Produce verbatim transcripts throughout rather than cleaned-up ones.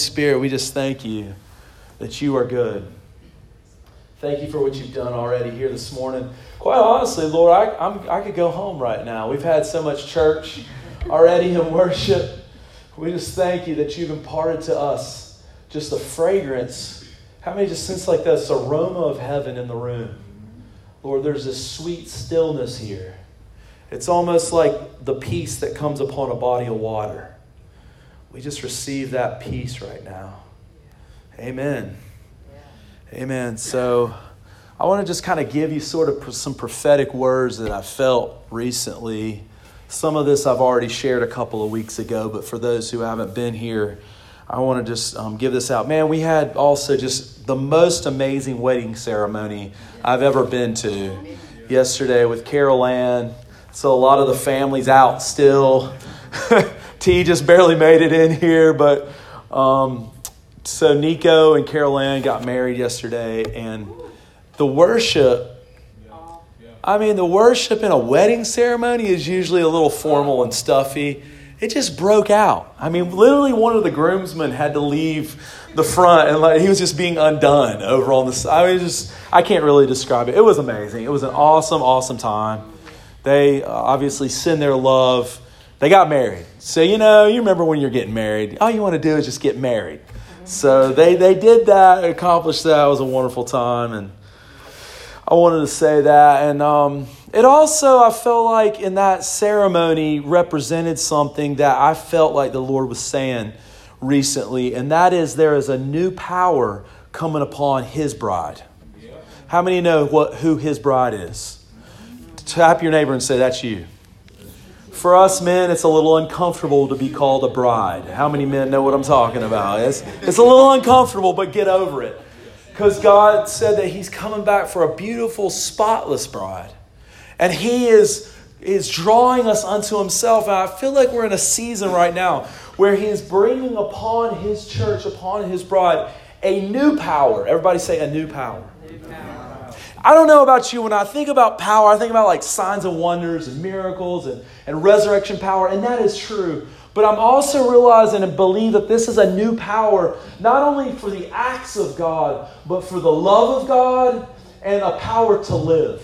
Spirit, we just thank you that you are good. Thank you for what you've done already here this morning. Quite honestly, Lord, I, I'm, I could go home right now. We've had so much church already in worship. We just thank you that you've imparted to us just the fragrance. How many just sense like this aroma of heaven in the room? Lord, there's this sweet stillness here. It's almost like the peace that comes upon a body of water. We just receive that peace right now. Amen. Yeah. Amen. So I want to just kind of give you sort of some prophetic words that I felt recently. Some of this I've already shared a couple of weeks ago, but for those who haven't been here, I want to just um, give this out. Man, we had also just the most amazing wedding ceremony I've ever been to yesterday with Carol Ann. So a lot of the family's out still. T just barely made it in here, but um, so Nico and Carol Ann got married yesterday, and the worship, I mean, the worship in a wedding ceremony is usually a little formal and stuffy. It just broke out. I mean, literally one of the groomsmen had to leave the front, and like he was just being undone over on the side. I mean, just I can't really describe it. It was amazing. It was an awesome, awesome time. They uh, obviously send their love. They got married. So, you know, you remember when you're getting married. All you want to do is just get married. So they, they did that, accomplished that. It was a wonderful time. And I wanted to say that. And um, it also, I felt like in that ceremony represented something that I felt like the Lord was saying recently. And that is there is a new power coming upon his bride. How many know what who his bride is? Tap your neighbor and say, that's you. For us men, it's a little uncomfortable to be called a bride. How many men know what I'm talking about? It's, it's a little uncomfortable, but get over it. Because God said that he's coming back for a beautiful, spotless bride. And he is, is drawing us unto himself. And I feel like we're in a season right now where he is bringing upon his church, upon his bride, a new power. Everybody say a new power. New power. I don't know about you. When I think about power, I think about like signs and wonders and miracles and, and resurrection power. And that is true. But I'm also realizing and believe that this is a new power, not only for the acts of God, but for the love of God and a power to live.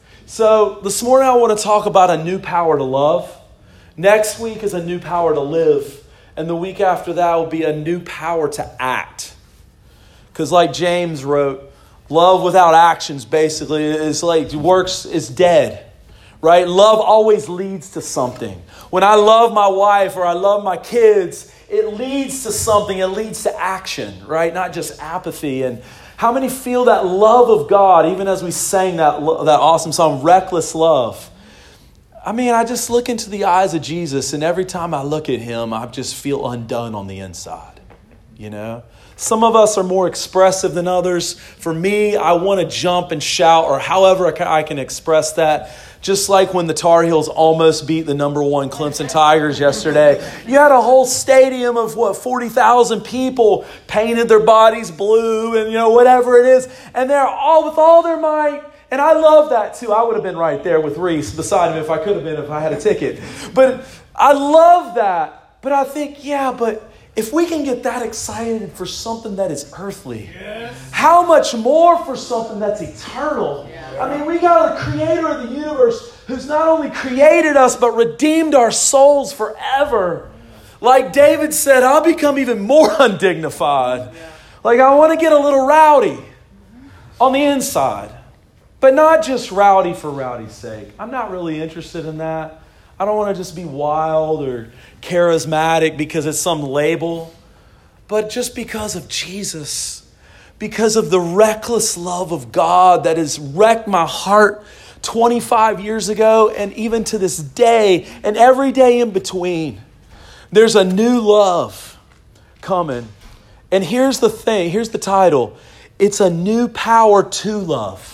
So this morning I want to talk about a new power to love. Next week is a new power to live. And the week after that will be a new power to act. Because like James wrote, love without actions basically is like works is dead, right? Love always leads to something. When I love my wife or I love my kids, it leads to something. It leads to action, right? Not just apathy. And how many feel that love of God, even as we sang that, that awesome song, Reckless Love? I mean, I just look into the eyes of Jesus, and every time I look at him, I just feel undone on the inside, you know? Some of us are more expressive than others. For me, I want to jump and shout, or however I can express that. Just like when the Tar Heels almost beat the number one Clemson Tigers yesterday. You had a whole stadium of, what, forty thousand people painted their bodies blue and, you know, whatever it is. And they're all with all their might. And I love that, too. I would have been right there with Reese beside him if I could have been if I had a ticket. But I love that. But I think, yeah, but if we can get that excited for something that is earthly, yes, how much more for something that's eternal? Yeah. I mean, we got a creator of the universe who's not only created us, but redeemed our souls forever. Like David said, I'll become even more undignified. Yeah. Like I want to get a little rowdy on the inside, but not just rowdy for rowdy's sake. I'm not really interested in that. I don't want to just be wild or charismatic because it's some label, but just because of Jesus, because of the reckless love of God that has wrecked my heart twenty-five years ago and even to this day and every day in between. There's a new love coming. And here's the thing, here's the title. It's a new power to love.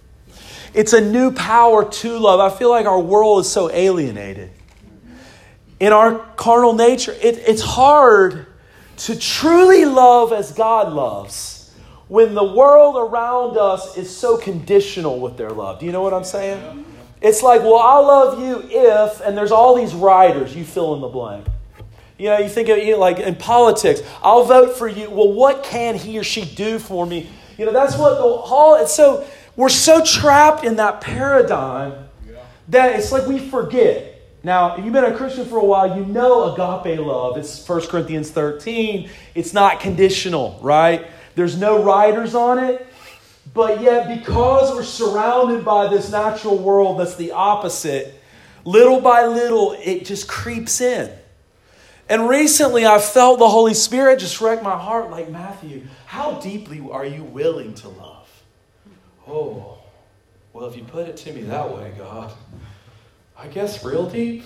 It's a new power to love. I feel like our world is so alienated. In our carnal nature, it, it's hard to truly love as God loves when the world around us is so conditional with their love. Do you know what I'm saying? It's like, well, I'll love you if, and there's all these riders, you fill in the blank. You know, you think of you know, like in politics, I'll vote for you. Well, what can he or she do for me? You know, that's what the whole, it's so, we're so trapped in that paradigm that it's like we forget. Now, if you've been a Christian for a while, you know agape love. It's First Corinthians thirteen. It's not conditional, right? There's no riders on it. But yet, because we're surrounded by this natural world that's the opposite, little by little, it just creeps in. And recently, I felt the Holy Spirit just wreck my heart like, Matthew, how deeply are you willing to love? Oh, well, if you put it to me that way, God, I guess real deep?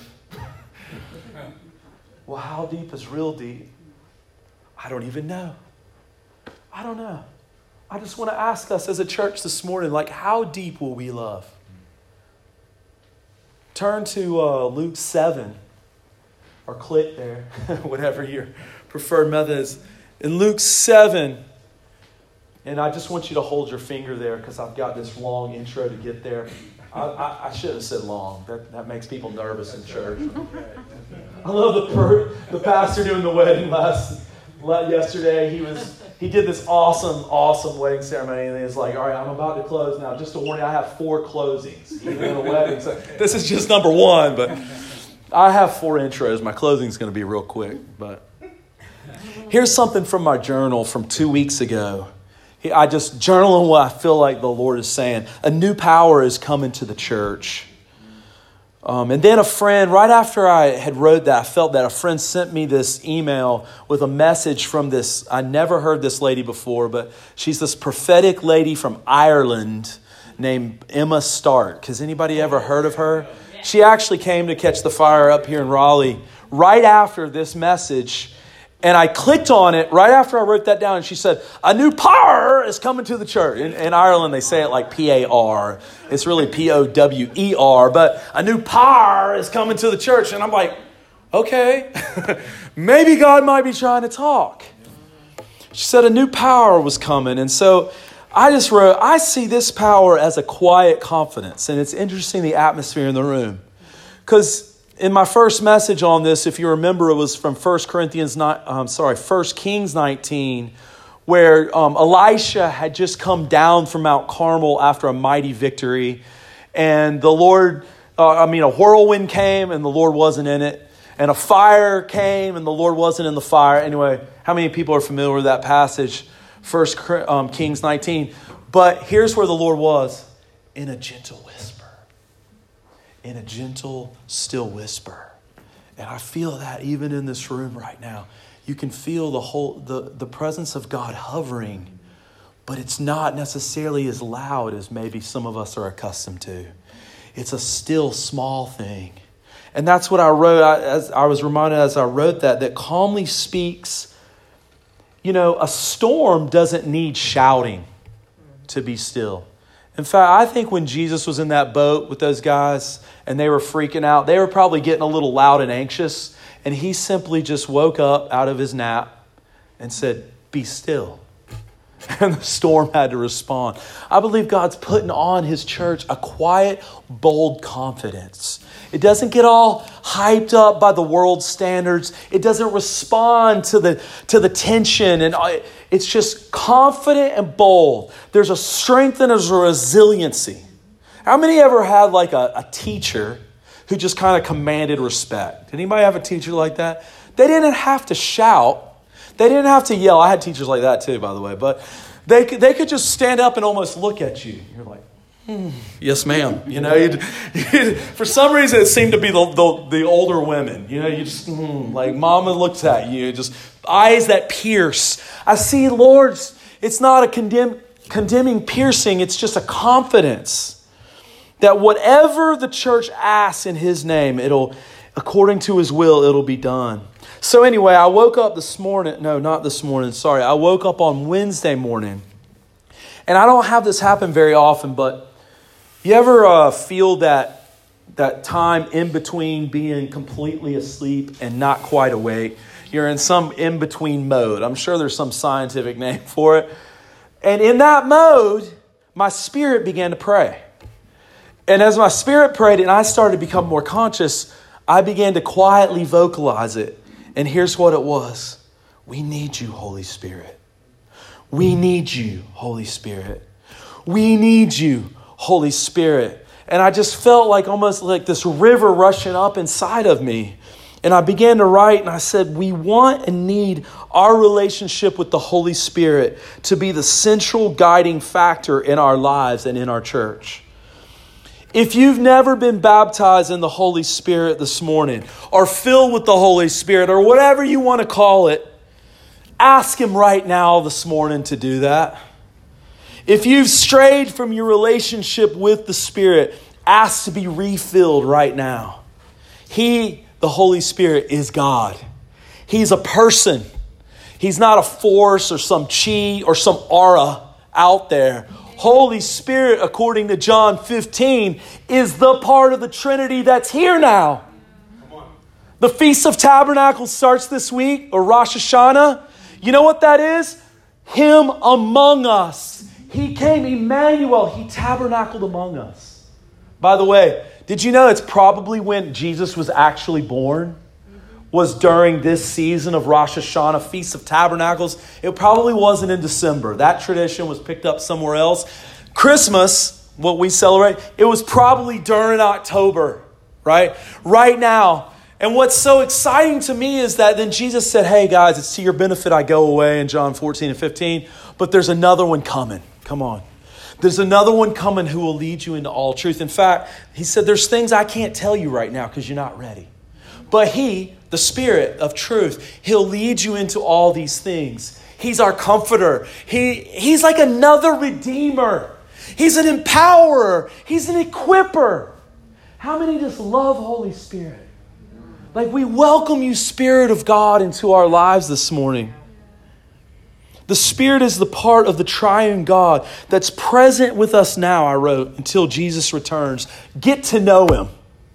Well, how deep is real deep? I don't even know. I don't know. I just want to ask us as a church this morning, like, how deep will we love? Turn to uh, Luke seven, or click there, whatever your preferred method is. In Luke seven, and I just want you to hold your finger there because I've got this long intro to get there. I, I, I should have said long. That, that makes people nervous in church. I love the per, the pastor doing the wedding last yesterday. He was he did this awesome, awesome wedding ceremony, and he was like, "All right, I'm about to close now. Just to warn you, I have four closings even in a wedding. So this is just number one, but I have four intros. My closing is going to be real quick. But here's something from my journal from two weeks ago. I just journaling what I feel like the Lord is saying. A new power is coming to the church. Um, and then a friend, right after I had wrote that, I felt that a friend sent me this email with a message from this. I never heard this lady before, but she's this prophetic lady from Ireland named Emma Stark. Has anybody ever heard of her? She actually came to Catch the Fire up here in Raleigh right after this message. And I clicked on it right after I wrote that down. And she said, a new power is coming to the church. In, in Ireland, they say it like P A R. It's really P O W E R. But a new power is coming to the church. And I'm like, okay, maybe God might be trying to talk. She said a new power was coming. And so I just wrote, I see this power as a quiet confidence. And it's interesting, the atmosphere in the room. Because in my first message on this, if you remember, it was from First Corinthians, I'm sorry, First Kings nineteen, where um, Elisha had just come down from Mount Carmel after a mighty victory. And the Lord, uh, I mean, a whirlwind came and the Lord wasn't in it. And a fire came and the Lord wasn't in the fire. Anyway, how many people are familiar with that passage? First um, Kings nineteen. But here's where the Lord was, in a gentle whisper. In a gentle, still whisper. And I feel that even in this room right now. You can feel the whole the, the presence of God hovering, but it's not necessarily as loud as maybe some of us are accustomed to. It's a still, small thing. And that's what I wrote, I, as I was reminded as I wrote that, that calmly speaks. You know, a storm doesn't need shouting to be still. In fact, I think when Jesus was in that boat with those guys and they were freaking out, they were probably getting a little loud and anxious. And he simply just woke up out of his nap and said, be still. And the storm had to respond. I believe God's putting on his church a quiet, bold confidence. It doesn't get all hyped up by the world's standards. It doesn't respond to the, to the tension. And it's just confident and bold. There's a strength and there's a resiliency. How many ever had like a, a teacher who just kind of commanded respect? Did anybody have a teacher like that? They didn't have to shout. They didn't have to yell. I had teachers like that too, by the way. But they could, they could just stand up and almost look at you. You're like, hmm, yes, ma'am. You know, you'd, you'd, for some reason it seemed to be the the, the older women. You know, you just hmm, like mama looks at you, just eyes that pierce. I see, Lord, it's not a condemn, condemning piercing. It's just a confidence that whatever the church asks in his name, it'll, according to his will, it'll be done. So anyway, I woke up this morning. No, not this morning. Sorry. I woke up on Wednesday morning. And I don't have this happen very often, but you ever uh, feel that that time in between being completely asleep and not quite awake? You're in some in-between mode. I'm sure there's some scientific name for it. And in that mode, my spirit began to pray. And as my spirit prayed and I started to become more conscious, I began to quietly vocalize it. And here's what it was. We need you, Holy Spirit. We need you, Holy Spirit. We need you, Holy Spirit. And I just felt like almost like this river rushing up inside of me. And I began to write and I said, we want and need our relationship with the Holy Spirit to be the central guiding factor in our lives and in our church. If you've never been baptized in the Holy Spirit this morning, or filled with the Holy Spirit, or whatever you want to call it, ask Him right now this morning to do that. If you've strayed from your relationship with the Spirit, ask to be refilled right now. He, the Holy Spirit, is God. He's a person. He's not a force or some chi or some aura out there. Holy Spirit, according to John fifteen, is the part of the Trinity that's here now. The Feast of Tabernacles starts this week, or Rosh Hashanah. You know what that is? Him among us. He came, Emmanuel. He tabernacled among us. By the way, did you know it's probably when Jesus was actually born? Was during this season of Rosh Hashanah, Feast of Tabernacles. It probably wasn't in December. That tradition was picked up somewhere else. Christmas, what we celebrate, it was probably during October, right? Right now. And what's so exciting to me is that then Jesus said, hey guys, it's to your benefit I go away in John fourteen and fifteen, but there's another one coming. Come on. There's another one coming who will lead you into all truth. In fact, He said, there's things I can't tell you right now because you're not ready. But He, the Spirit of truth, He'll lead you into all these things. He's our comforter. He, he's like another redeemer. He's an empowerer. He's an equipper. How many just love Holy Spirit? Like, we welcome you, Spirit of God, into our lives this morning. The Spirit is the part of the triune God that's present with us now, I wrote, until Jesus returns. Get to know Him.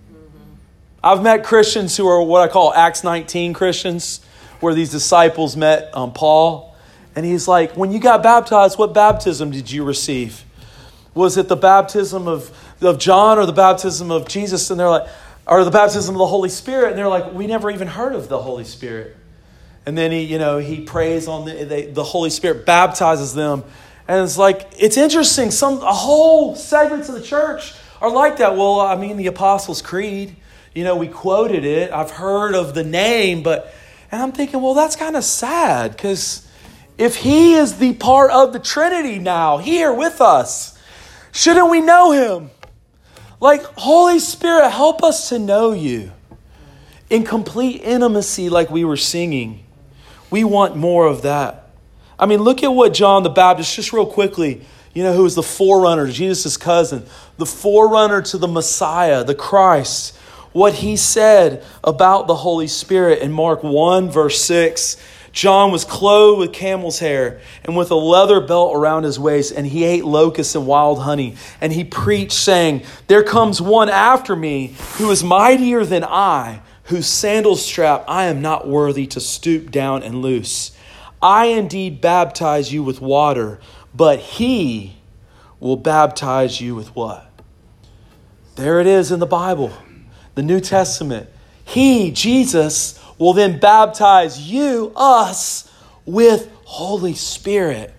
I've met Christians who are what I call Acts nineteen Christians, where these disciples met um, Paul. And he's like, when you got baptized, what baptism did you receive? Was it the baptism of, of John or the baptism of Jesus? And they're like, or the baptism of the Holy Spirit? And they're like, we never even heard of the Holy Spirit. And then he, you know, he prays on the, they, the Holy Spirit baptizes them. And it's like, it's interesting. Some, a whole segments of the church are like that. Well, I mean, the Apostles' Creed, you know, we quoted it. I've heard of the name, but, and I'm thinking, well, that's kind of sad because if He is the part of the Trinity now here with us, shouldn't we know Him? Like, Holy Spirit, help us to know you in complete intimacy like we were singing. We want more of that. I mean, look at what John the Baptist, just real quickly, you know, who was the forerunner, Jesus' cousin, the forerunner to the Messiah, the Christ, what he said about the Holy Spirit in Mark one, verse six. John was clothed with camel's hair and with a leather belt around his waist, and he ate locusts and wild honey. And he preached, saying, there comes one after me who is mightier than I, whose sandal strap I am not worthy to stoop down and loose. I indeed baptize you with water, but He will baptize you with what? There it is in the Bible, the New Testament. He, Jesus, will then baptize you, us, with Holy Spirit.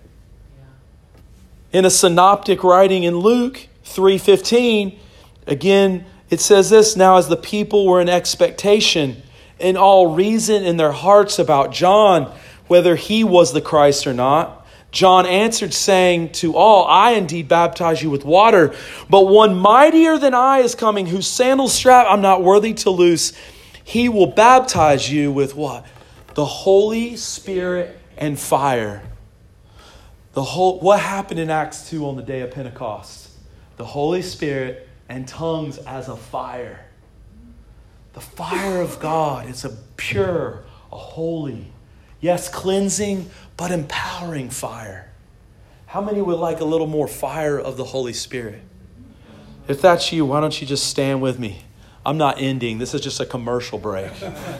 In a synoptic writing in Luke three fifteen, again, it says this, now as the people were in expectation, in all reason in their hearts about John, whether he was the Christ or not, John answered, saying to all, I indeed baptize you with water, but one mightier than I is coming, whose sandal strap I'm not worthy to loose. He will baptize you with what? The Holy Spirit and fire. The whole, what happened in Acts two on the day of Pentecost? The Holy Spirit and tongues as a fire. The fire of God is a pure, a holy, yes, cleansing, but empowering fire. How many would like a little more fire of the Holy Spirit? If that's you, why don't you just stand with me? I'm not ending. This is just a commercial break.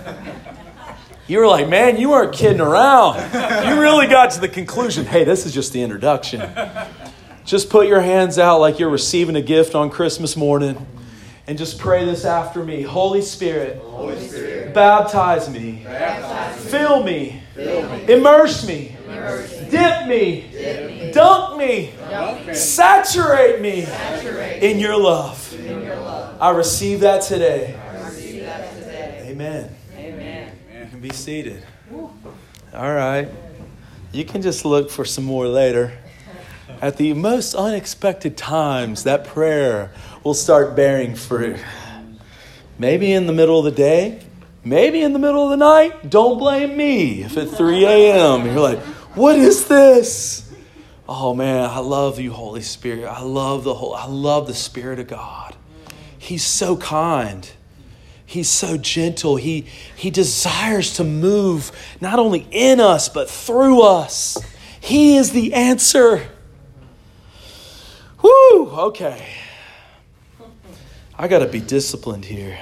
You were like, man, you weren't kidding around. You really got to the conclusion. Hey, this is just the introduction. Just put your hands out like you're receiving a gift on Christmas morning and just pray this after me. Holy Spirit, Holy Spirit, Baptize me. Baptize me. Fill me. Fill me. Immerse me. Immerse me. Dip me. Dip me. Dunk me. Dunk me. Saturate me Saturate in your love. in your love. I receive that today. I receive that today. Amen. Amen. You can be seated. All right. You can just look for some more later. At the most unexpected times, that prayer will start bearing fruit. Maybe in the middle of the day, maybe in the middle of the night. Don't blame me if at three a.m. you're like, what is this? Oh man, I love you, Holy Spirit. I love the whole, I love the Spirit of God. He's so kind. He's so gentle. He, he desires to move not only in us, but through us. He is the answer. Woo! Okay. I got to be disciplined here.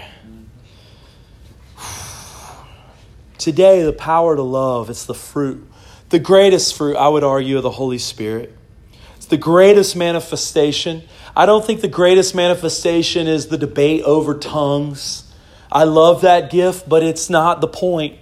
Today, the power to love, it's the fruit. The greatest fruit, I would argue, of the Holy Spirit. It's the greatest manifestation. I don't think the greatest manifestation is the debate over tongues. I love that gift, but it's not the point.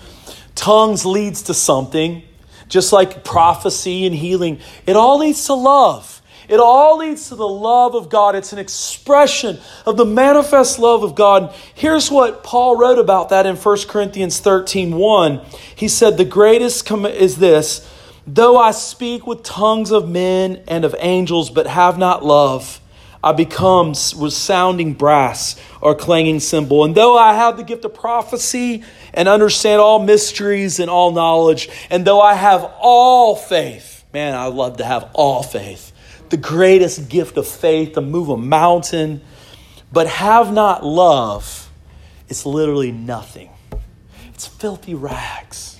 Tongues leads to something, just like prophecy and healing. It all leads to love. It all leads to the love of God. It's an expression of the manifest love of God. Here's what Paul wrote about that in First Corinthians thirteen one. He said, the greatest com- is this, though I speak with tongues of men and of angels, but have not love, I become resounding brass or clanging cymbal. And though I have the gift of prophecy and understand all mysteries and all knowledge, and though I have all faith, man, I love to have all faith, the greatest gift of faith to move a mountain, but have not love, it's literally nothing. It's filthy rags.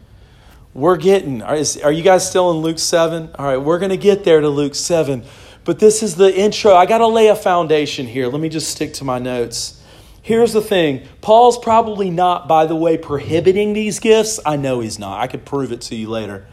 We're getting, are, is, are you guys still in Luke seven? All right, we're going to get there to Luke seven. But this is the intro. I got to lay a foundation here. Let me just stick to my notes. Here's the thing. Paul's probably not, by the way, prohibiting these gifts. I know he's not. I could prove it to you later.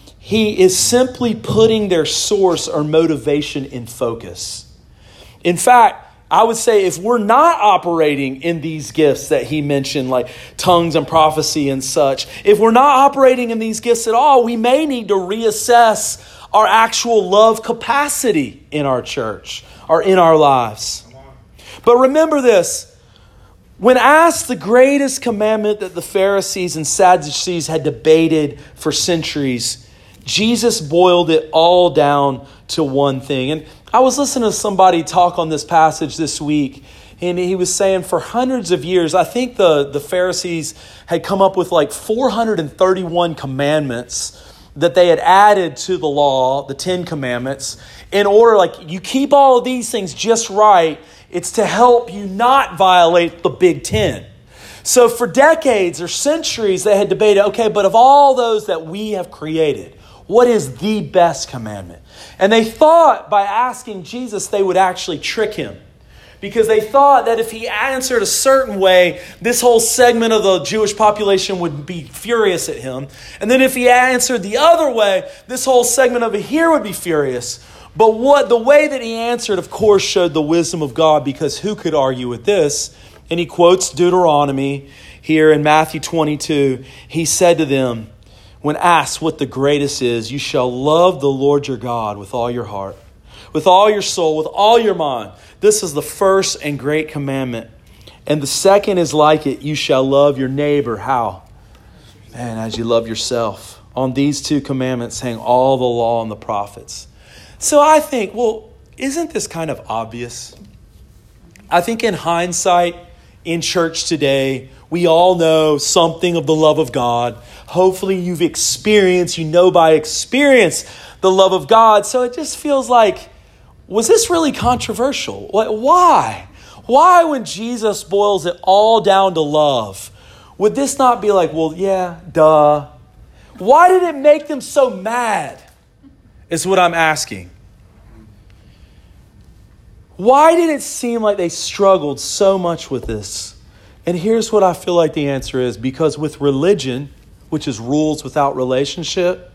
He is simply putting their source or motivation in focus. In fact, I would say if we're not operating in these gifts that he mentioned, like tongues and prophecy and such, if we're not operating in these gifts at all, we may need to reassess our actual love capacity in our church or in our lives. But remember this. When asked the greatest commandment that the Pharisees and Sadducees had debated for centuries, Jesus boiled it all down to one thing. And I was listening to somebody talk on this passage this week, and he was saying for hundreds of years, I think the, the Pharisees had come up with like four hundred thirty-one commandments that they had added to the law, the Ten Commandments, in order, like, you keep all of these things just right. It's to help you not violate the Big Ten. So for decades or centuries, they had debated, okay, but of all those that we have created, what is the best commandment? And they thought by asking Jesus, they would actually trick him. Because they thought that if he answered a certain way, this whole segment of the Jewish population would be furious at him. And then if he answered the other way, this whole segment over here would be furious. But what the way that he answered, of course, showed the wisdom of God, because who could argue with this? And he quotes Deuteronomy here in Matthew twenty-two. He said to them, when asked what the greatest is, you shall love the Lord your God with all your heart, with all your soul, with all your mind. This is the first and great commandment. And the second is like it. You shall love your neighbor. How? Man, as you love yourself. On these two commandments hang all the law and the prophets. So I think, well, isn't this kind of obvious? I think in hindsight, in church today, we all know something of the love of God. Hopefully you've experienced, you know by experience, the love of God. So it just feels like, was this really controversial? Why? Why, when Jesus boils it all down to love, would this not be like, well, yeah, duh. Why did it make them so mad? Is what I'm asking. Why did it seem like they struggled so much with this? And here's what I feel like the answer is. Because with religion, which is rules without relationship,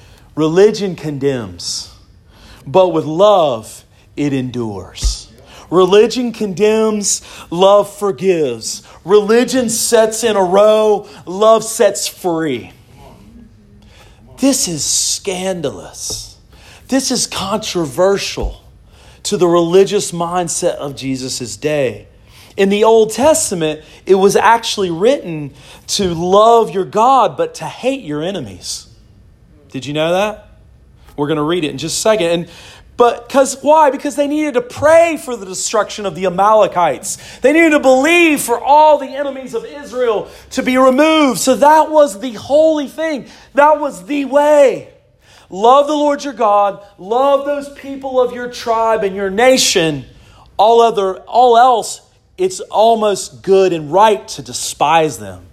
religion condemns. But with love, it endures. Religion condemns, love forgives. Religion sets in a row, love sets free. This is scandalous. This is controversial to the religious mindset of Jesus' day. In the Old Testament, it was actually written to love your God, but to hate your enemies. Did you know that? We're going to read it in just a second. And But because why? Because they needed to pray for the destruction of the Amalekites. They needed to believe for all the enemies of Israel to be removed. So that was the holy thing. That was the way. Love the Lord your God. Love those people of your tribe and your nation. All other, all else, it's almost good and right to despise them.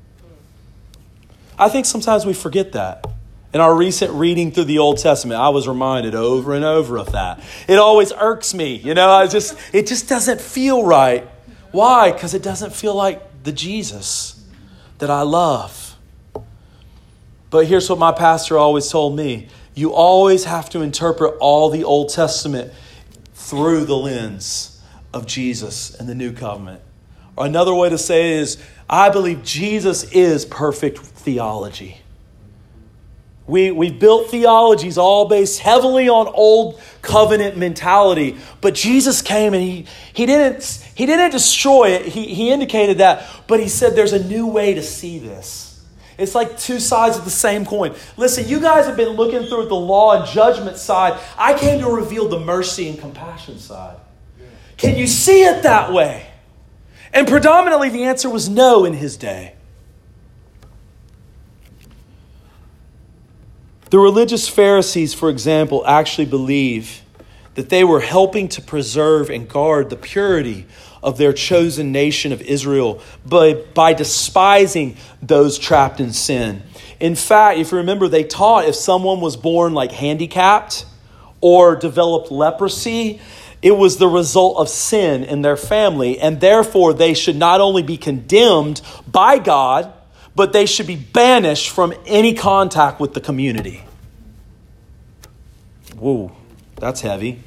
I think sometimes we forget that. In our recent reading through the Old Testament, I was reminded over and over of that. It always irks me. You know, I just it just doesn't feel right. Why? Because it doesn't feel like the Jesus that I love. But here's what my pastor always told me. You always have to interpret all the Old Testament through the lens of Jesus and the New Covenant. Or another way to say it is, I believe Jesus is perfect theology. We we built theologies all based heavily on old covenant mentality. But Jesus came and he he didn't he didn't destroy it. He he indicated that, but he said there's a new way to see this. It's like two sides of the same coin. Listen, you guys have been looking through the law and judgment side. I came to reveal the mercy and compassion side. Can you see it that way? And predominantly the answer was no in his day. The religious Pharisees, for example, actually believe that they were helping to preserve and guard the purity of their chosen nation of Israel by, by despising those trapped in sin. In fact, if you remember, they taught if someone was born like handicapped or developed leprosy, it was the result of sin in their family, and therefore they should not only be condemned by God, but they should be banished from any contact with the community. Whoa, that's heavy.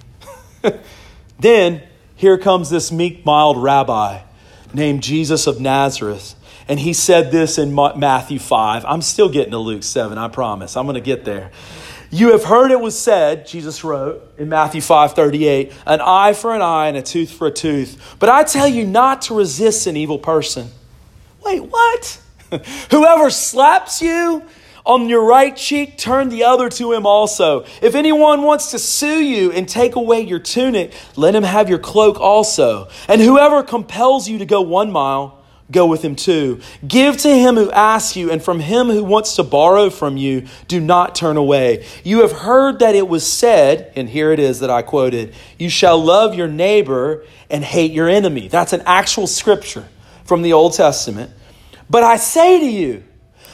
Then here comes this meek, mild rabbi named Jesus of Nazareth. And he said this in Matthew five. I'm still getting to Luke seven, I promise. I'm going to get there. You have heard it was said, Jesus wrote in Matthew five thirty-eight, an eye for an eye and a tooth for a tooth. But I tell you not to resist an evil person. Wait, what? Whoever slaps you on your right cheek, turn the other to him also. If anyone wants to sue you and take away your tunic, let him have your cloak also. And whoever compels you to go one mile, go with him too. Give to him who asks you, and from him who wants to borrow from you, do not turn away. You have heard that it was said, and here it is that I quoted, you shall love your neighbor and hate your enemy. That's an actual scripture from the Old Testament. But I say to you,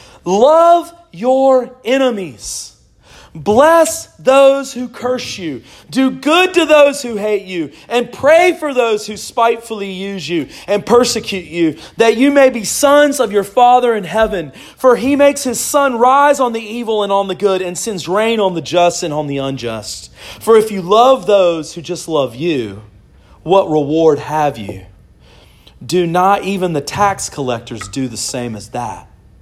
love your enemies. Bless those who curse you. Do good to those who hate you. And pray for those who spitefully use you and persecute you, that you may be sons of your Father in heaven. For he makes his sun rise on the evil and on the good, and sends rain on the just and on the unjust. For if you love those who just love you, what reward have you? Do not even the tax collectors do the same as that?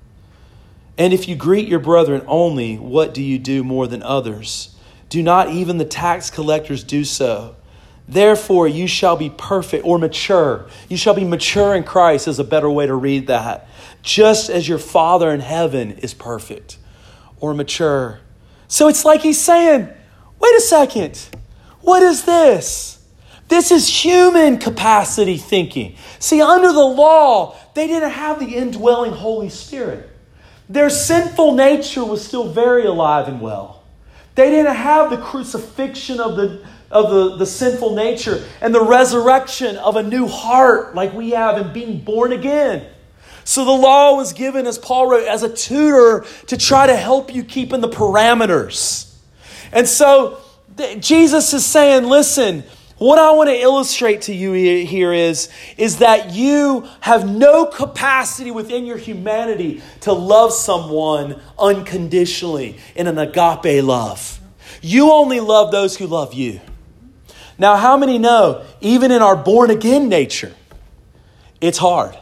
And if you greet your brethren only, what do you do more than others? Do not even the tax collectors do so? Therefore you shall be perfect or mature. You shall be mature in Christ is a better way to read that. Just as your Father in heaven is perfect or mature. So it's like he's saying, wait a second. What is this? This is human capacity thinking. See, under the law, they didn't have the indwelling Holy Spirit. Their sinful nature was still very alive and well. They didn't have the crucifixion of the of the, the sinful nature and the resurrection of a new heart like we have in being born again. So the law was given, as Paul wrote, as a tutor to try to help you keep in the parameters. And so th- Jesus is saying, listen, what I want to illustrate to you here is, is that you have no capacity within your humanity to love someone unconditionally in an agape love. You only love those who love you. Now, how many know, even in our born-again nature, it's hard.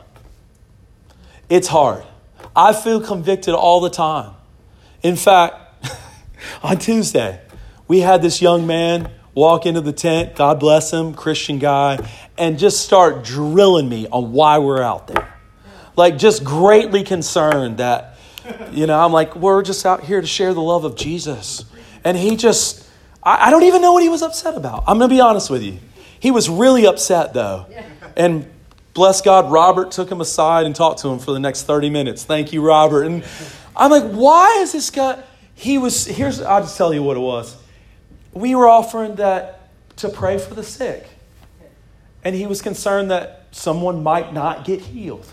It's hard. I feel convicted all the time. In fact, on Tuesday, we had this young man walk into the tent, God bless him, Christian guy, and just start drilling me on why we're out there. Like, just greatly concerned that, you know, I'm like, we're just out here to share the love of Jesus. And he just, I, I don't even know what he was upset about. I'm going to be honest with you. He was really upset, though. And bless God, Robert took him aside and talked to him for the next thirty minutes. Thank you, Robert. And I'm like, why is this guy? He was, here's, I'll just tell you what it was. We were offering that to pray for the sick. And he was concerned that someone might not get healed.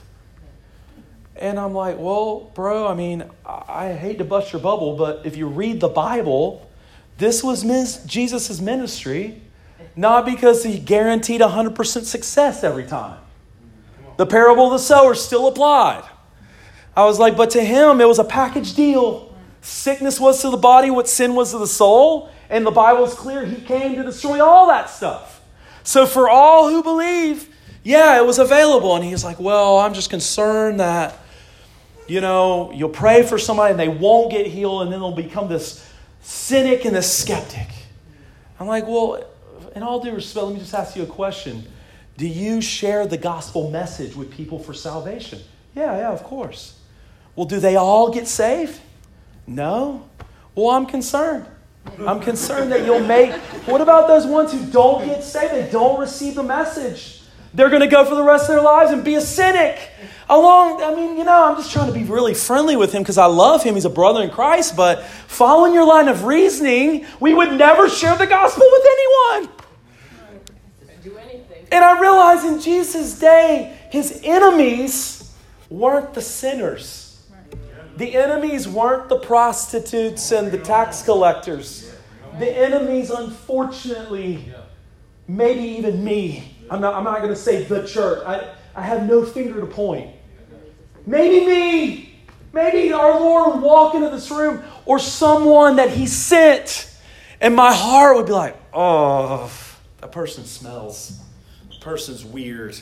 And I'm like, well, bro, I mean, I hate to bust your bubble, but if you read the Bible, this was Jesus' ministry, not because he guaranteed one hundred percent success every time. The parable of the sower still applied. I was like, but to him, it was a package deal. Sickness was to the body what sin was to the soul. And the Bible is clear. He came to destroy all that stuff. So for all who believe, yeah, it was available. And he's like, well, I'm just concerned that, you know, you'll pray for somebody and they won't get healed. And then they'll become this cynic and this skeptic. I'm like, well, in all due respect, let me just ask you a question. Do you share the gospel message with people for salvation? Yeah, yeah, of course. Well, do they all get saved? No. Well, I'm concerned. I'm concerned that you'll make... What about those ones who don't get saved? They don't receive the message. They're going to go for the rest of their lives and be a cynic. Along, I mean, you know, I'm just trying to be really friendly with him because I love him. He's a brother in Christ. But following your line of reasoning, we would never share the gospel with anyone. Do anything. And I realize in Jesus' day, his enemies weren't the sinners. The enemies weren't the prostitutes and the tax collectors. The enemies, unfortunately, maybe even me. I'm not, I'm not going to say the church. I, I have no finger to point. Maybe me. Maybe our Lord would walk into this room or someone that he sent. And my heart would be like, oh, that person smells. That person's weird.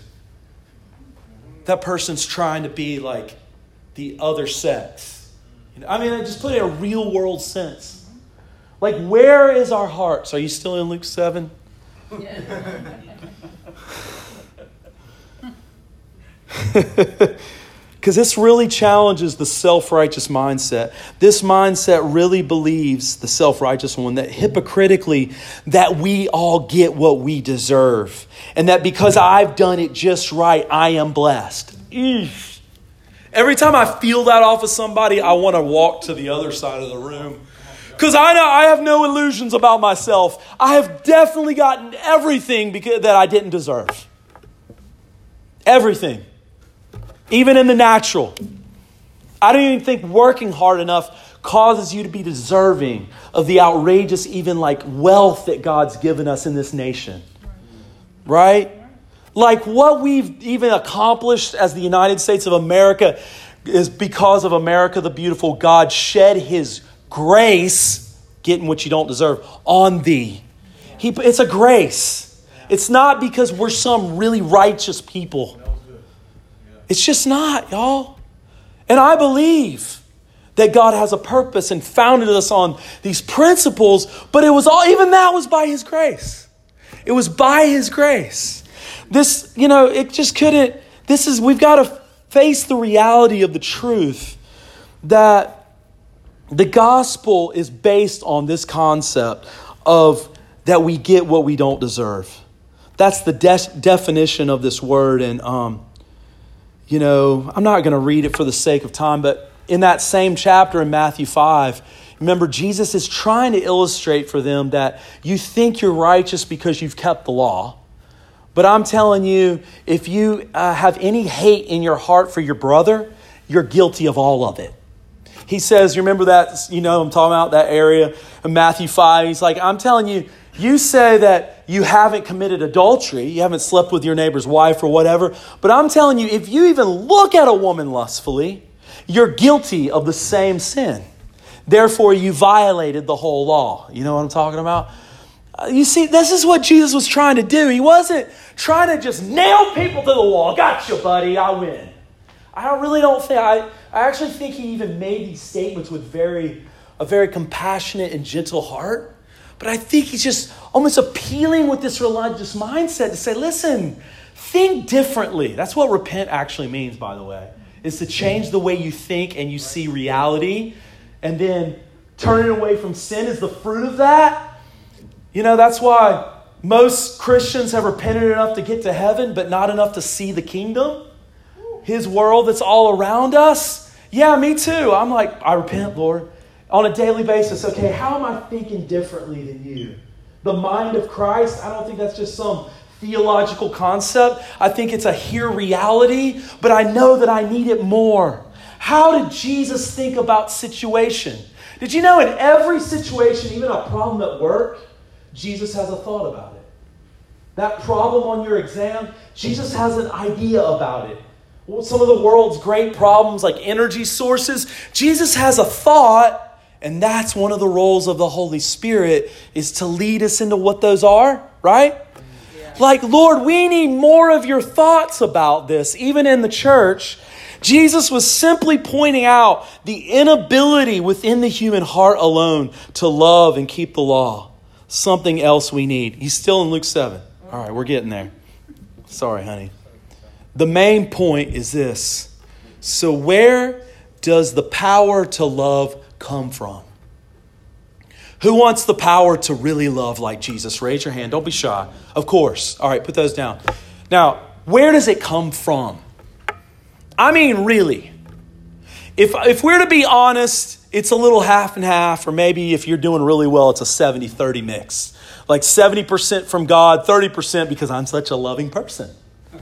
That person's trying to be like the other sex. You know, I mean, I just put it in a real world sense. Like, where is our hearts? Are you still in Luke seven? Yeah. Because this really challenges the self-righteous mindset. This mindset really believes, the self-righteous one, that hypocritically that we all get what we deserve. And that because I've done it just right, I am blessed. Eesh. Every time I feel that off of somebody, I want to walk to the other side of the room. Because I know I have no illusions about myself. I have definitely gotten everything because, that I didn't deserve. Everything. Even in the natural. I don't even think working hard enough causes you to be deserving of the outrageous, even like wealth that God's given us in this nation. Right? Like what we've even accomplished as the United States of America is because of America the Beautiful. God shed his grace, getting what you don't deserve, on thee. He, it's a grace. It's not because we're some really righteous people. It's just not, y'all. And I believe that God has a purpose and founded us on these principles, but it was all, even that was by his grace. It was by his grace. This, you know, it just couldn't, this is, we've got to face the reality of the truth that the gospel is based on this concept of that we get what we don't deserve. That's the de- definition of this word. And, um, you know, I'm not going to read it for the sake of time, but in that same chapter in Matthew five, remember, Jesus is trying to illustrate for them that you think you're righteous because you've kept the law. But I'm telling you, if you uh, have any hate in your heart for your brother, you're guilty of all of it. He says, you remember that, you know, I'm talking about that area in Matthew five. He's like, I'm telling you, you say that you haven't committed adultery, you haven't slept with your neighbor's wife or whatever. But I'm telling you, if you even look at a woman lustfully, you're guilty of the same sin. Therefore, you violated the whole law. You know what I'm talking about? You see, this is what Jesus was trying to do. He wasn't trying to just nail people to the wall. Gotcha, buddy, I win. I really don't think, I, I actually think he even made these statements with very, a very compassionate and gentle heart. But I think he's just almost appealing with this religious mindset to say, listen, think differently. That's what repent actually means, by the way, is to change the way you think and you see reality. And then turning away from sin is the fruit of that. You know, that's why most Christians have repented enough to get to heaven, but not enough to see the kingdom. His world that's all around us. Yeah, me too. I'm like, I repent, Lord. On a daily basis, okay, how am I thinking differently than you? The mind of Christ, I don't think that's just some theological concept. I think it's a here reality, but I know that I need it more. How did Jesus think about situation? Did you know in every situation, even a problem at work, Jesus has a thought about it? That problem on your exam, Jesus has an idea about it. Well, some of the world's great problems like energy sources, Jesus has a thought. And that's one of the roles of the Holy Spirit, is to lead us into what those are, right? Yeah. Like, Lord, we need more of your thoughts about this, even in the church. Jesus was simply pointing out the inability within the human heart alone to love and keep the law. Something else we need. He's still in Luke seven. All right, we're getting there. Sorry, honey. The main point is this. So where does the power to love come from? Who wants the power to really love like Jesus? Raise your hand. Don't be shy. Of course. All right, put those down. Now, where does it come from? I mean, really. If, if we're to be honest, it's a little half and half, or maybe if you're doing really well, it's a seventy thirty mix. Like seventy percent from God, thirty percent because I'm such a loving person.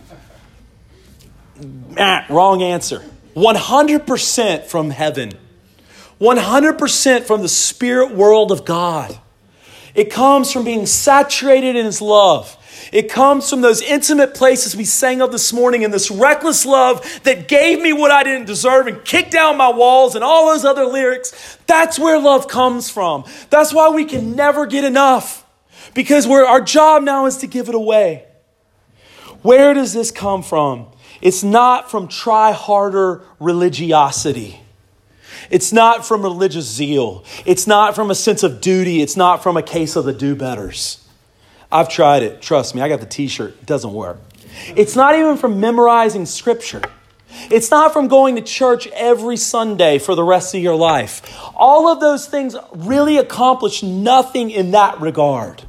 Ah, wrong answer. one hundred percent from heaven. one hundred percent from the spirit world of God. It comes from being saturated in His love. It comes from those intimate places we sang of this morning, and this reckless love that gave me what I didn't deserve and kicked down my walls and all those other lyrics. That's where love comes from. That's why we can never get enough, because we're, our job now is to give it away. Where does this come from? It's not from try-harder religiosity. It's not from religious zeal. It's not from a sense of duty. It's not from a case of the do-betters. I've tried it. Trust me, I got the t-shirt. It doesn't work. It's not even from memorizing scripture. It's not from going to church every Sunday for the rest of your life. All of those things really accomplish nothing in that regard.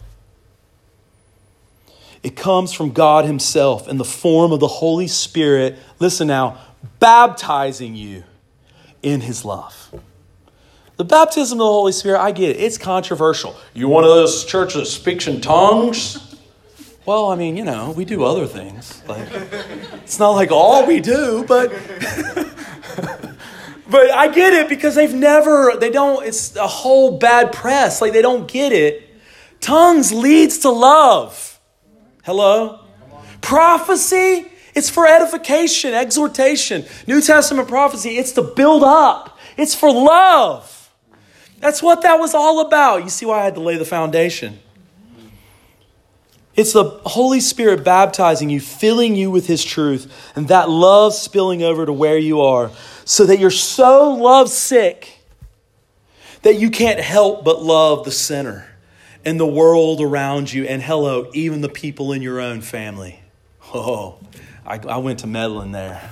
It comes from God Himself in the form of the Holy Spirit. Listen now, baptizing you in His love. The baptism of the Holy Spirit, I get it. It's controversial. You one of those churches that speaks in tongues? Well, I mean, you know, we do other things. Like, it's not like all we do, but but I get it because they've never, they don't, it's a whole bad press. Like, they don't get it. Tongues leads to love. Hello? Prophecy, it's for edification, exhortation. New Testament prophecy, it's to build up. It's for love. That's what that was all about. You see why I had to lay the foundation. It's the Holy Spirit baptizing you, filling you with His truth, and that love spilling over to where you are, so that you're so lovesick that you can't help but love the sinner and the world around you, and hello, even the people in your own family. Oh, I, I went to meddling there.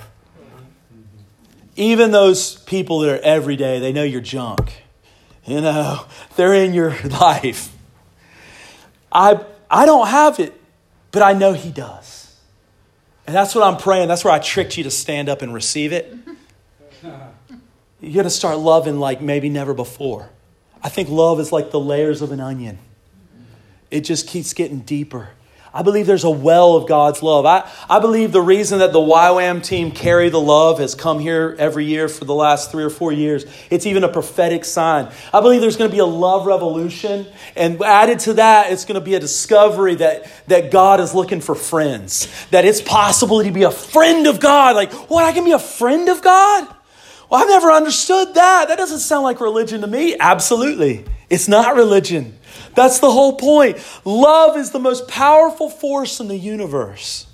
Even those people that are every day, they know you're junk. You know, they're in your life. I I don't have it, but I know He does. And that's what I'm praying. That's where I tricked you to stand up and receive it. You're going to start loving like maybe never before. I think love is like the layers of an onion. It just keeps getting deeper. I believe there's a well of God's love. I, I believe the reason that the Y WAM team Carry the Love has come here every year for the last three or four years, it's even a prophetic sign. I believe there's going to be a love revolution. And added to that, it's going to be a discovery that, that God is looking for friends. That it's possible to be a friend of God. Like, what, I can be a friend of God? Well, I've never understood that. That doesn't sound like religion to me. Absolutely. It's not religion. That's the whole point. Love is the most powerful force in the universe.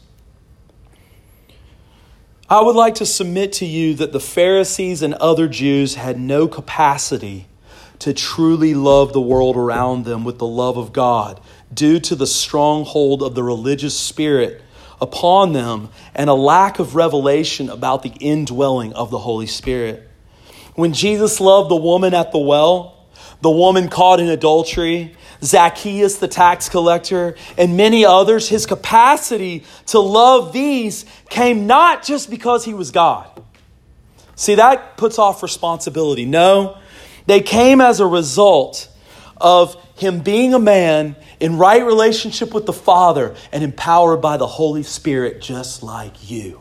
I would like to submit to you that the Pharisees and other Jews had no capacity to truly love the world around them with the love of God due to the stronghold of the religious spirit upon them and a lack of revelation about the indwelling of the Holy Spirit. When Jesus loved the woman at the well, the woman caught in adultery, Zacchaeus the tax collector, and many others, his capacity to love these came not just because he was God. See, that puts off responsibility. No, they came as a result of him being a man in right relationship with the Father and empowered by the Holy Spirit just like you.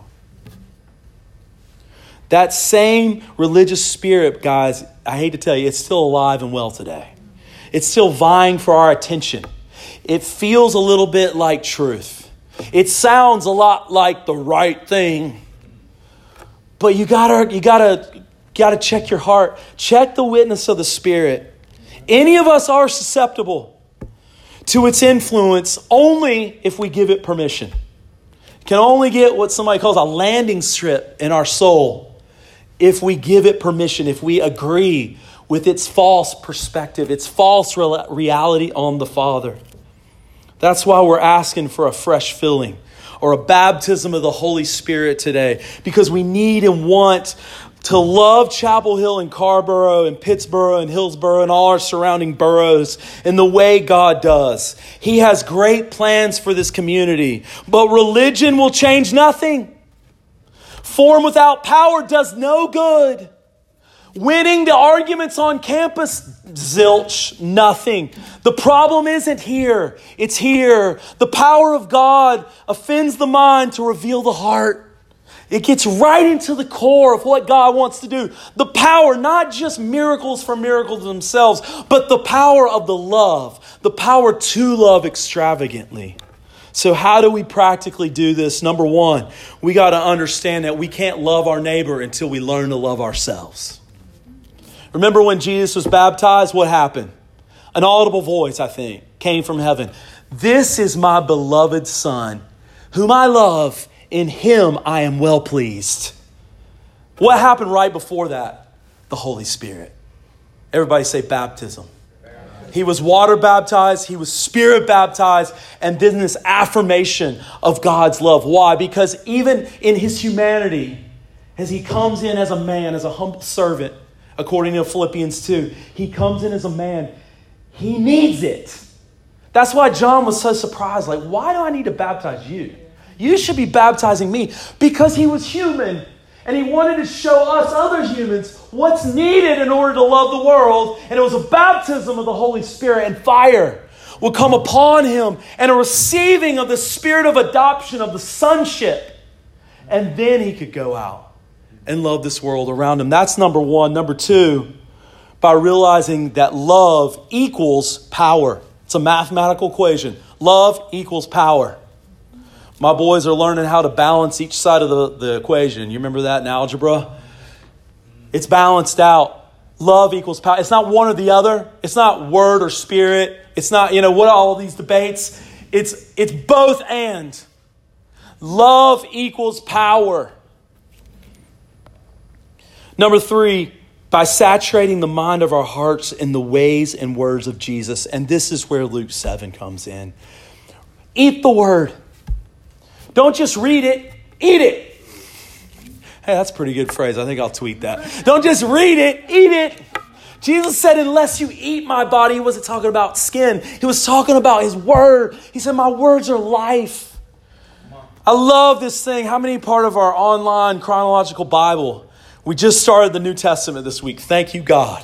That same religious spirit, guys, I hate to tell you, it's still alive and well today. It's still vying for our attention. It feels a little bit like truth. It sounds a lot like the right thing. But you gotta, you gotta, gotta check your heart. Check the witness of the Spirit. Any of us are susceptible to its influence only if we give it permission. Can only get what somebody calls a landing strip in our soul if we give it permission, if we agree with its false perspective, its false reality on the Father. That's why we're asking for a fresh filling or a baptism of the Holy Spirit today, because we need and want to love Chapel Hill and Carborough and Pittsburgh and Hillsborough and all our surrounding boroughs in the way God does. He has great plans for this community, but religion will change nothing. Form without power does no good. Winning the arguments on campus, zilch, nothing. The problem isn't here. It's here. The power of God offends the mind to reveal the heart. It gets right into the core of what God wants to do. The power, not just miracles for miracles themselves, but the power of the love. The power to love extravagantly. So how do we practically do this? Number one, we got to understand that we can't love our neighbor until we learn to love ourselves. Remember when Jesus was baptized, what happened? An audible voice, I think, came from heaven. This is my beloved Son, whom I love. In him I am well pleased. What happened right before that? The Holy Spirit. Everybody say baptism. He was water baptized. He was Spirit baptized. And then this affirmation of God's love. Why? Because even in his humanity, as he comes in as a man, as a humble servant, according to Philippians two, he comes in as a man. He needs it. That's why John was so surprised. Like, why do I need to baptize you? You should be baptizing me. Because he was human. And he wanted to show us other humans what's needed in order to love the world. And it was a baptism of the Holy Spirit, and fire will come upon him, and a receiving of the spirit of adoption, of the sonship. And then he could go out and love this world around him. That's number one. Number two, by realizing that love equals power. It's a mathematical equation. Love equals power. My boys are learning how to balance each side of the, the equation. You remember that in algebra? It's balanced out. Love equals power. It's not one or the other. It's not word or spirit. It's not, you know, what are all these debates? It's, it's both and. Love equals power. Number three, by saturating the mind of our hearts in the ways and words of Jesus. And this is where Luke seven comes in. Eat the word. Don't just read it, eat it. Hey, that's a pretty good phrase. I think I'll tweet that. Don't just read it, eat it. Jesus said, unless you eat my body, he wasn't talking about skin. He was talking about his word. He said, my words are life. I love this thing. How many part of our online chronological Bible? We just started the New Testament this week. Thank you, God.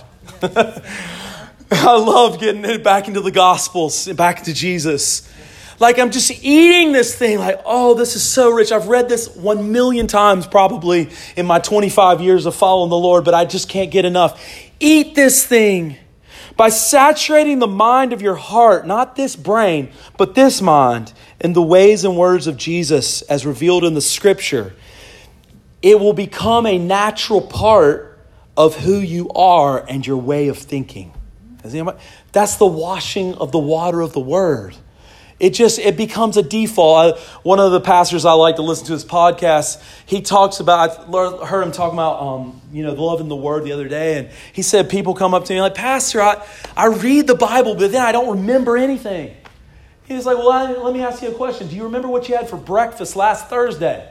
I love getting it back into the Gospels, back to Jesus. Like I'm just eating this thing like, oh, this is so rich. I've read this one million times probably in my twenty-five years of following the Lord, but I just can't get enough. Eat this thing by saturating the mind of your heart, not this brain, but this mind, in the ways and words of Jesus as revealed in the Scripture. It will become a natural part of who you are and your way of thinking. That's the washing of the water of the word. It just, it becomes a default. I, one of the pastors I like to listen to his podcast, he talks about, I heard him talking about, um, you know, loving the word the other day. And he said, people come up to me like, Pastor, I, I read the Bible, but then I don't remember anything. He was like, well, I, let me ask you a question. Do you remember what you had for breakfast last Thursday?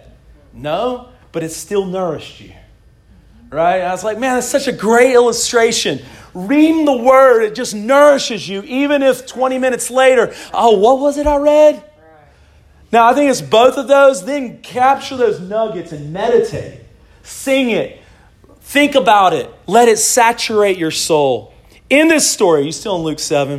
No, but it still nourished you. Right? And I was like, man, that's such a great illustration. Reading the word, it just nourishes you, even if twenty minutes later, oh, what was it I read? Right. Now, I think it's both of those. Then capture those nuggets and meditate. Sing it. Think about it. Let it saturate your soul. In this story, you still in Luke seven?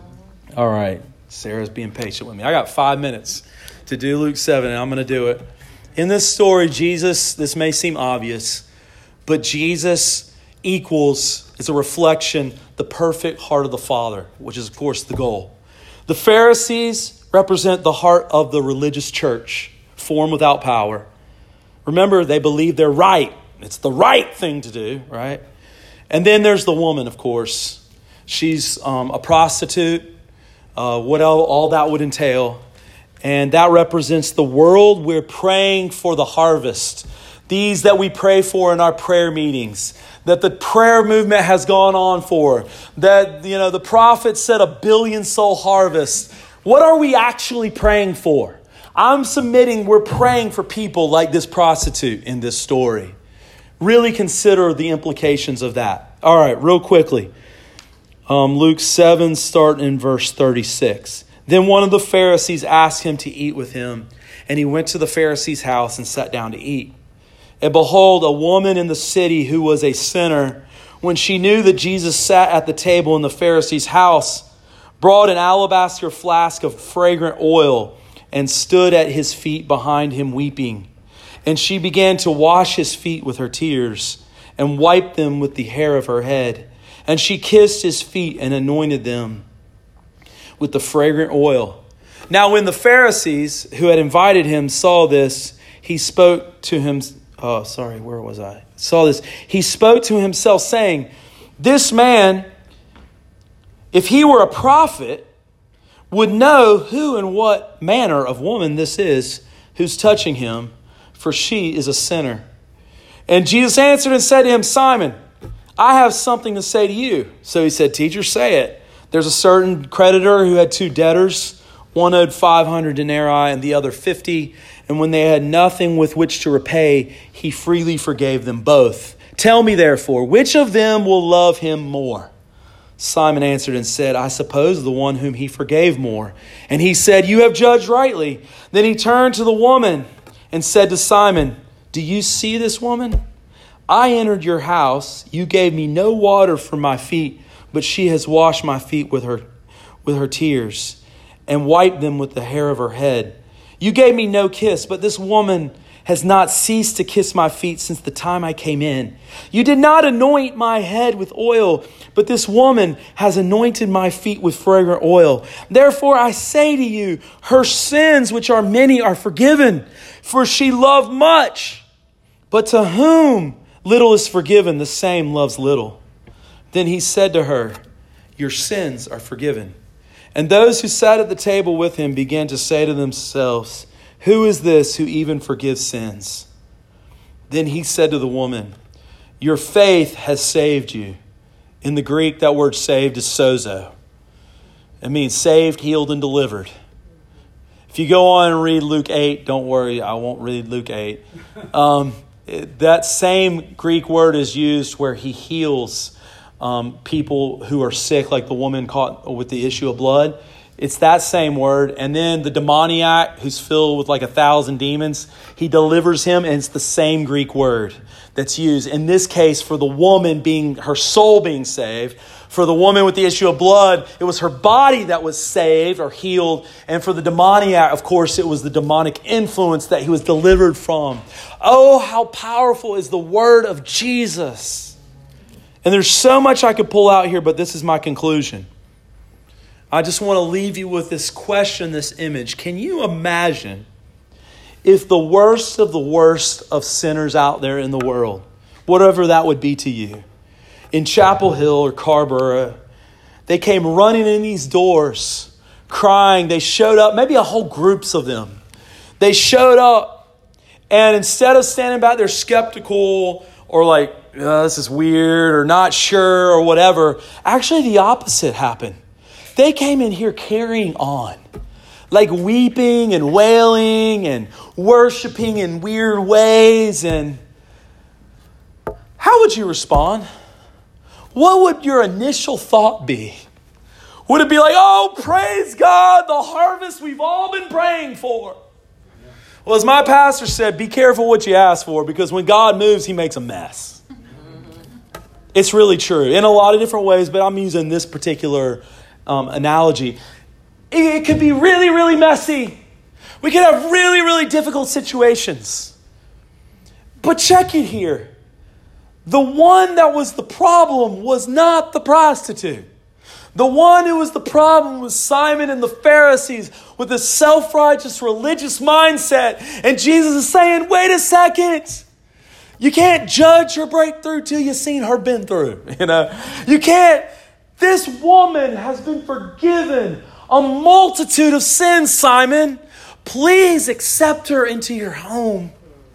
All right. Sarah's being patient with me. I got five minutes to do Luke seven, and I'm going to do it. In this story, Jesus, this may seem obvious, but Jesus equals, it's a reflection, the perfect heart of the Father, which is, of course, the goal. The Pharisees represent the heart of the religious church, formed without power. Remember, they believe they're right. It's the right thing to do, right? And then there's the woman, of course. She's um, a prostitute, uh, what all, all that would entail. And that represents the world we're praying for the harvest. These that we pray for in our prayer meetings, that the prayer movement has gone on for, that, you know, the prophet said a billion soul harvest. What are we actually praying for? I'm submitting we're praying for people like this prostitute in this story. Really consider the implications of that. All right, real quickly. Um, Luke seven, starting in verse thirty-six. Then one of the Pharisees asked him to eat with him, and he went to the Pharisee's house and sat down to eat. And behold, a woman in the city who was a sinner, when she knew that Jesus sat at the table in the Pharisee's house, brought an alabaster flask of fragrant oil and stood at his feet behind him weeping. And she began to wash his feet with her tears and wiped them with the hair of her head. And she kissed his feet and anointed them with the fragrant oil. Now when the Pharisees who had invited him saw this, he spoke to him. Oh, sorry, where was I? Saw this. He spoke to himself saying, this man, if he were a prophet, would know who and what manner of woman this is who's touching him, for she is a sinner. And Jesus answered and said to him, Simon, I have something to say to you. So he said, teacher, say it. There's a certain creditor who had two debtors. One owed five hundred denarii and the other fifty. And when they had nothing with which to repay, he freely forgave them both. Tell me, therefore, which of them will love him more? Simon answered and said, I suppose the one whom he forgave more. And he said, you have judged rightly. Then he turned to the woman and said to Simon, do you see this woman? I entered your house. You gave me no water for my feet, but she has washed my feet with her, with her tears and wiped them with the hair of her head. You gave me no kiss, but this woman has not ceased to kiss my feet since the time I came in. You did not anoint my head with oil, but this woman has anointed my feet with fragrant oil. Therefore I say to you, her sins, which are many, are forgiven, for she loved much. But to whom little is forgiven, the same loves little. Then he said to her, your sins are forgiven. And those who sat at the table with him began to say to themselves, who is this who even forgives sins? Then he said to the woman, your faith has saved you. In the Greek, that word saved is sozo. It means saved, healed, and delivered. If you go on and read Luke eight, don't worry, I won't read Luke eight. Um, that same Greek word is used where he heals Um, people who are sick, like the woman caught with the issue of blood. It's that same word. And then the demoniac who's filled with like a thousand demons, he delivers him, and it's the same Greek word that's used. In this case, for the woman being, her soul being saved. For the woman with the issue of blood, it was her body that was saved or healed. And for the demoniac, of course, it was the demonic influence that he was delivered from. Oh, how powerful is the word of Jesus. And there's so much I could pull out here, but this is my conclusion. I just want to leave you with this question, this image. Can you imagine if the worst of the worst of sinners out there in the world, whatever that would be to you, in Chapel Hill or Carrboro. They came running in these doors, crying. They showed up, maybe a whole groups of them. They showed up, and instead of standing back there skeptical or like, oh, this is weird or not sure or whatever, actually the opposite happened. They came in here carrying on, like weeping and wailing and worshiping in weird ways. And how would you respond? What would your initial thought be? Would it be like, oh, praise God, the harvest we've all been praying for? Well, as my pastor said, be careful what you ask for, because when God moves, he makes a mess. It's really true in a lot of different ways, but I'm using this particular um, analogy. It, it could be really, really messy. We could have really, really difficult situations. But check it here. The one that was the problem was not the prostitute. The one who was the problem was Simon and the Pharisees with a self-righteous religious mindset. And Jesus is saying, wait a second. You can't judge her breakthrough till you've seen her been through. You know, you can't. This woman has been forgiven a multitude of sins, Simon. Please accept her into your home.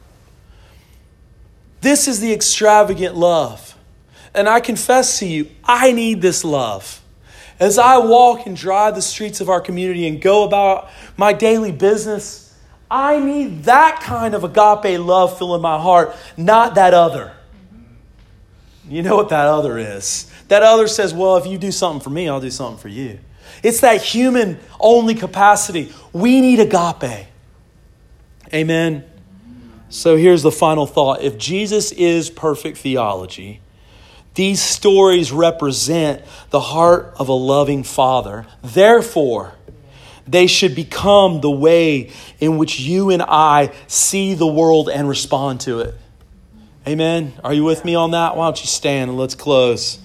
This is the extravagant love. And I confess to you, I need this love. As I walk and drive the streets of our community and go about my daily business, I need that kind of agape love filling my heart, not that other. You know what that other is. That other says, well, if you do something for me, I'll do something for you. It's that human-only capacity. We need agape. Amen. So here's the final thought. If Jesus is perfect theology, these stories represent the heart of a loving Father. Therefore, they should become the way in which you and I see the world and respond to it. Amen. Are you with me on that? Why don't you stand and let's close.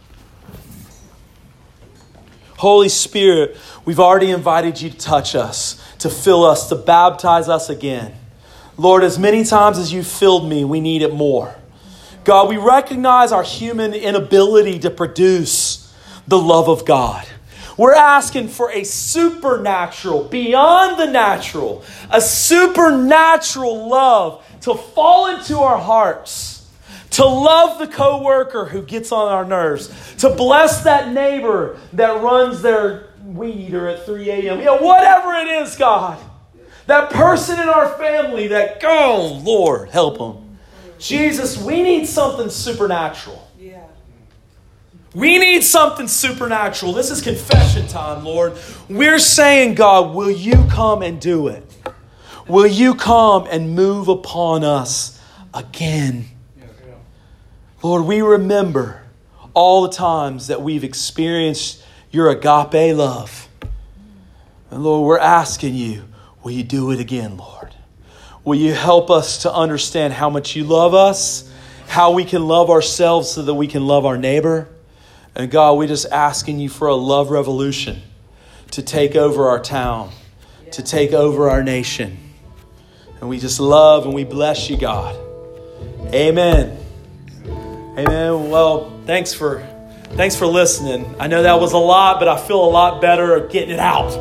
Holy Spirit, we've already invited you to touch us, to fill us, to baptize us again. Lord, as many times as you've filled me, we need it more. God, we recognize our human inability to produce the love of God. We're asking for a supernatural, beyond the natural, a supernatural love to fall into our hearts, to love the coworker who gets on our nerves, to bless that neighbor that runs their weed eater at three a.m. You know, whatever it is, God, that person in our family that, oh, Lord, help them. Jesus, we need something supernatural. Yeah. We need something supernatural. This is confession time, Lord. We're saying, God, will you come and do it? Will you come and move upon us again? Yeah, yeah. Lord, we remember all the times that we've experienced your agape love. And Lord, we're asking you, will you do it again, Lord? Will you help us to understand how much you love us, how we can love ourselves so that we can love our neighbor? And God, we're just asking you for a love revolution to take over our town, to take over our nation. And we just love and we bless you, God. Amen. Amen. Well, thanks for thanks for listening. I know that was a lot, but I feel a lot better at getting it out.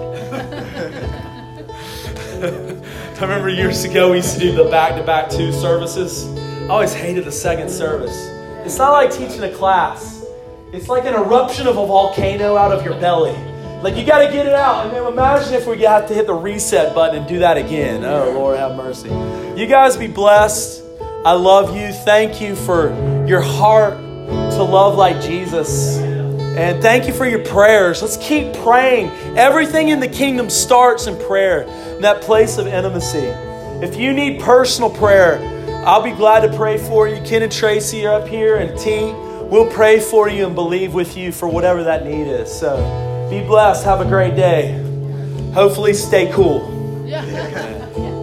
I remember years ago we used to do the back-to-back two services. I always hated the second service. It's not like teaching a class. It's like an eruption of a volcano out of your belly. Like, you got to get it out. And then imagine if we have to hit the reset button and do that again. Oh, Lord, have mercy. You guys be blessed. I love you. Thank you for your heart to love like Jesus. And thank you for your prayers. Let's keep praying. Everything in the kingdom starts in prayer, in that place of intimacy. If you need personal prayer, I'll be glad to pray for you. Ken and Tracy are up here, and T. We'll pray for you and believe with you for whatever that need is. So be blessed. Have a great day. Hopefully stay cool. Yeah.